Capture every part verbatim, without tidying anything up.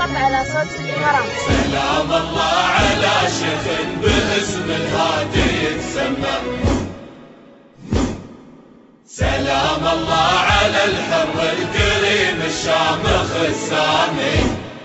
على صوت الإمارات. سلام الله على شيخ باسم الهادي يتسمى. سلام الله على الحر الكريم الشامخ السامي.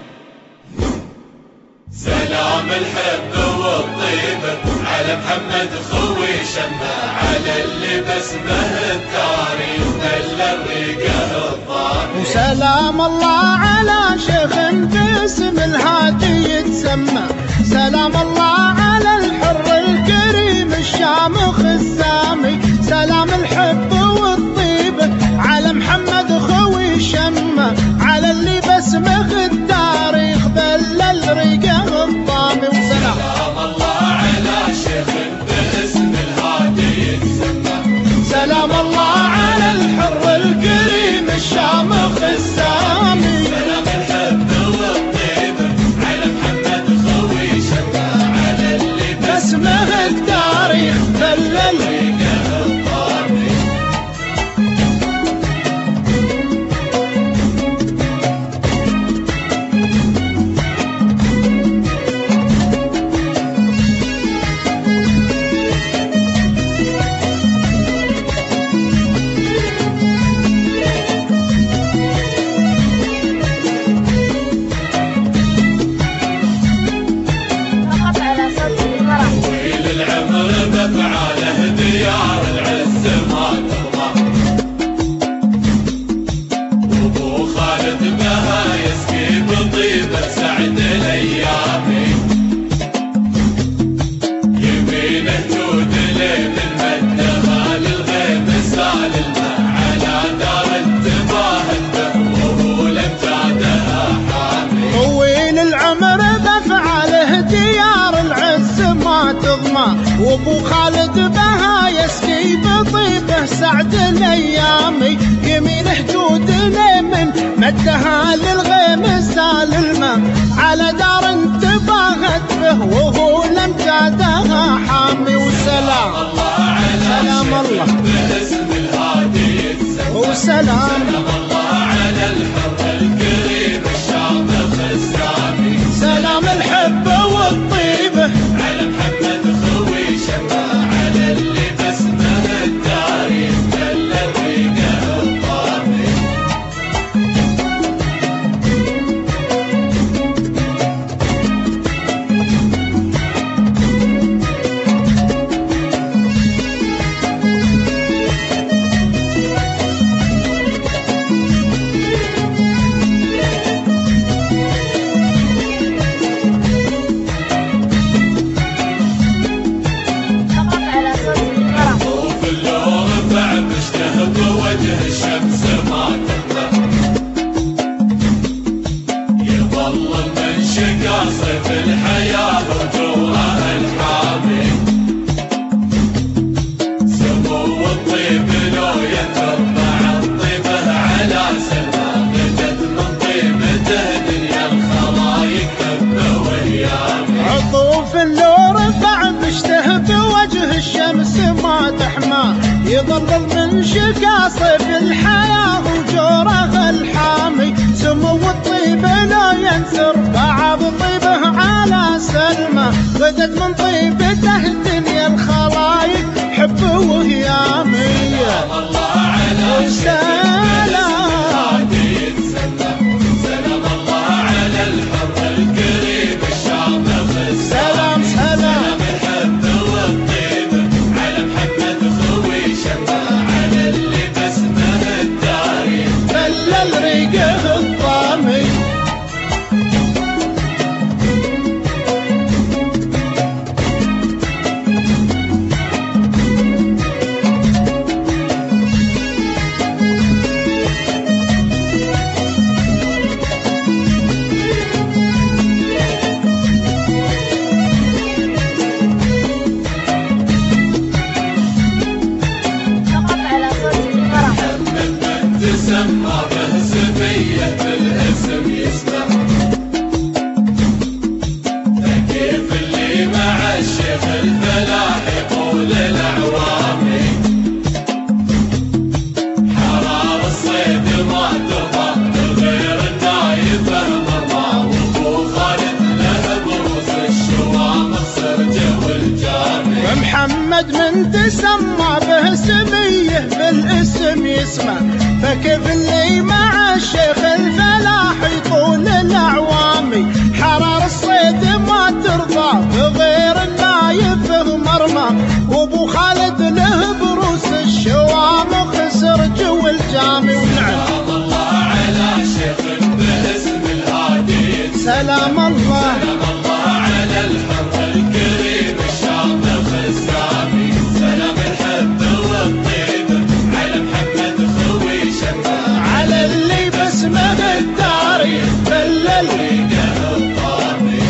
سلام الحب والطيب على محمد خوي شمة، على اللي باسمه التاريخ دل الريقه الضامي. وسلام الله على شيخ باسم الهادي يتسمى. سلام الله على الحر الكريم الشامخ السامي. سلام الحب والطيب على محمد خوي شمة، على اللي باسمه التاريخ بل الرقه الضامي. وسلام الله على شيخ باسم الهادي يتسمى. سلام الله على الحر الكريم الشامخ السامي. سلام الحب والطيب على محمد خوي شمة، على اللي باسمه التاريخ بل الرقه الضامي. طويل العمر بفعاله ديار العز ما ترضى، وابو خالد بها يسقي بطيبه سعد الايامي. يمينه جود ليل مدها للغيب سال الماء، على دار انتباه به وهو لمجادها حامي. طويل العمر بفعاله ديار العز ما تضمى، وابو خالد بها يسقي بطيبه سعد الايامي. يمينه جود لمن مدها للغيم سال الماء، على دار انتباهت به وهو لمجادها حامي. وسلام سلام الله باسم الهادي يتسمى. وسلام سلام الله على الحر الكريم الشامخ السامي. سلام الحب والطيبه على محمد خوي شمة، على اللي باسمه التاريخ دل الرقه الضامي. طوف اللور بعبشته بوجه الشمس ما تهدى، يظل المنشق صيف الحياة وجوره الحامي. سمو الطيب لو ينثر مع الطيبه على سلمى، بدت من طيبته دنيا الخلايق هبه وهيامي. عطوف اللور بعبشته بوجه الشمس ما تحمى، يظلل من شقاصف الحياة وجوره الحامي. سمو الطيب لا ينثر بعض طيبه على سلمى، غدت من طيبته دنيا الخلايق حب وهيامي. الله على سلام سلام الله على الحر الكريم الشامخ سلام السامي. سلام الحب والطيب على محمد خوي شمة، على اللي باسمه التاريخ بل الرقه الضامي. محمد من تسمى به سميه بالاسم يسمى، فكيف اللي مع الشيخ الفلاح يطول الاعوامي؟ حرار الصيد ما ترضى بغير النايف مرمى، وابو خالد له بروس الشوام وخسر جو الجامي. ونعم الله على شيخ باسم الهادي، سلام الله سلام الله على الحر الكريم الشامخ السامي، سلام الحب والطيب على محمد خوي شمال، على اللي باسمه التاريخ بلل ريقه الطامي.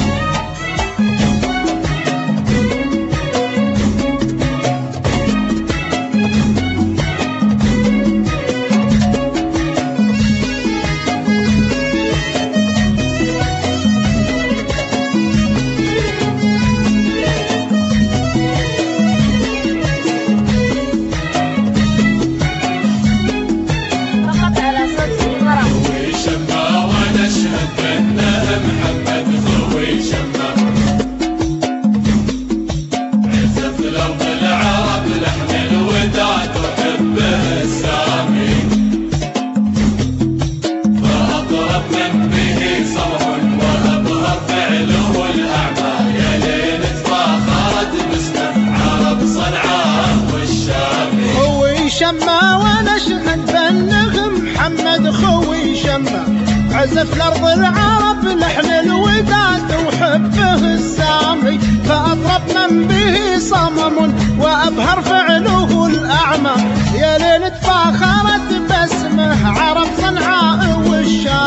شما ونشهد بالنغم محمد خوي شما، عزف لارض العرب لحن الوداد وحبه السامي، فاطرب من به صمم وابهر فعله الاعمى، يا ليل تفاخرت باسمه عرب صنعاء والشام.